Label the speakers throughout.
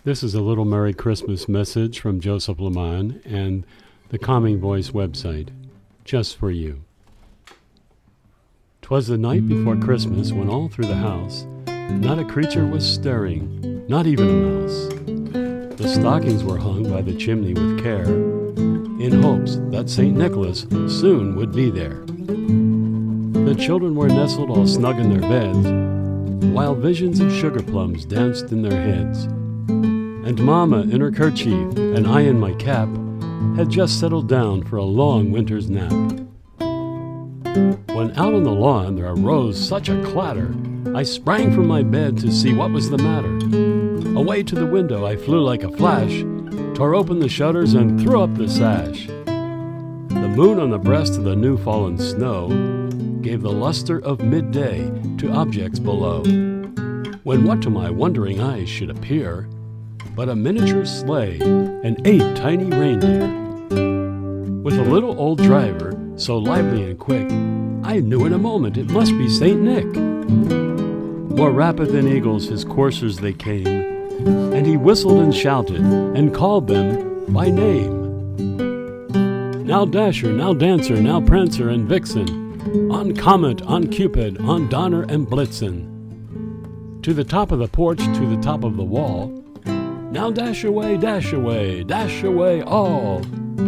Speaker 1: This is a little Merry Christmas message from Joseph Lamon and the Calming Voice website, just for you. 'Twas the night before Christmas when all through the house not a creature was stirring, not even a mouse. The stockings were hung by the chimney with care, in hopes that St. Nicholas soon would be there. The children were nestled all snug in their beds, while visions of sugar plums danced in their heads. And Mama in her kerchief and I in my cap had just settled down for a long winter's nap. When out on the lawn there arose such a clatter, I sprang from my bed to see what was the matter. Away to the window I flew like a flash, tore open the shutters and threw up the sash. The moon on the breast of the new fallen snow gave the luster of midday to objects below, when what to my wondering eyes should appear but a miniature sleigh and 8 tiny reindeer. With a little old driver, so lively and quick, I knew in a moment it must be St. Nick. More rapid than eagles his coursers they came, and he whistled and shouted and called them by name. Now Dasher, now Dancer, now Prancer and Vixen, on Comet, on Cupid, on Donner and Blitzen. To the top of the porch, to the top of the wall, now dash away, dash away, dash away all.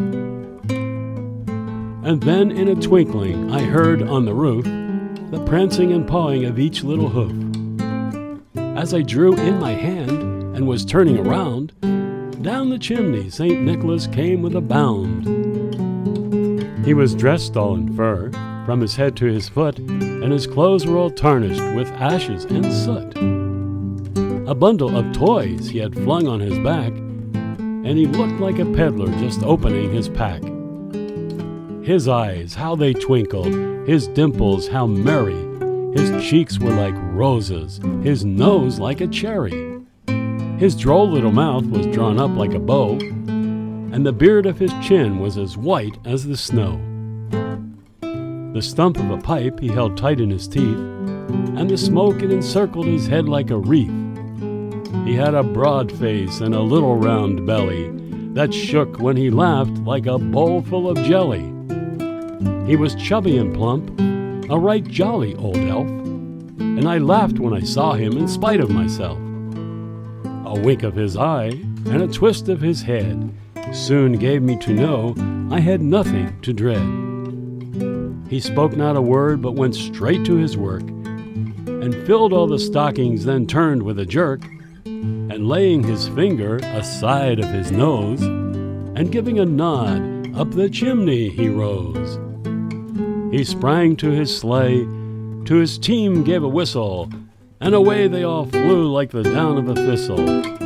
Speaker 1: And then in a twinkling I heard on the roof the prancing and pawing of each little hoof. As I drew in my hand and was turning around, down the chimney St. Nicholas came with a bound. He was dressed all in fur, from his head to his foot, and his clothes were all tarnished with ashes and soot. A bundle of toys he had flung on his back, and he looked like a peddler just opening his pack. His eyes, how they twinkled, his dimples, how merry, his cheeks were like roses, his nose like a cherry. His droll little mouth was drawn up like a bow, and the beard of his chin was as white as the snow. The stump of a pipe he held tight in his teeth, and the smoke it encircled his head like a wreath. He had a broad face and a little round belly that shook when he laughed like a bowl full of jelly. He was chubby and plump, a right jolly old elf, and I laughed when I saw him in spite of myself. A wink of his eye and a twist of his head soon gave me to know I had nothing to dread. He spoke not a word but went straight to his work, and filled all the stockings, then turned with a jerk, and laying his finger aside of his nose, and giving a nod, up the chimney he rose. He sprang to his sleigh, to his team gave a whistle, and away they all flew like the down of a thistle.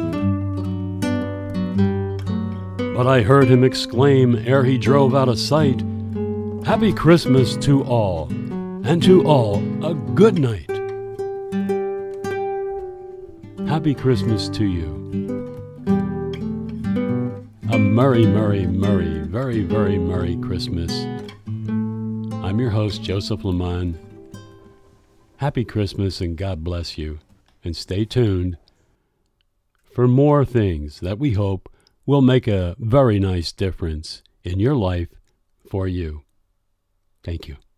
Speaker 1: But I heard him exclaim ere he drove out of sight, "Happy Christmas to all, and to all a good night." Happy Christmas to you. A merry, merry, merry, very, very merry Christmas. I'm your host, Joseph Lamon. Happy Christmas and God bless you. And stay tuned for more things that we hope will make a very nice difference in your life for you. Thank you.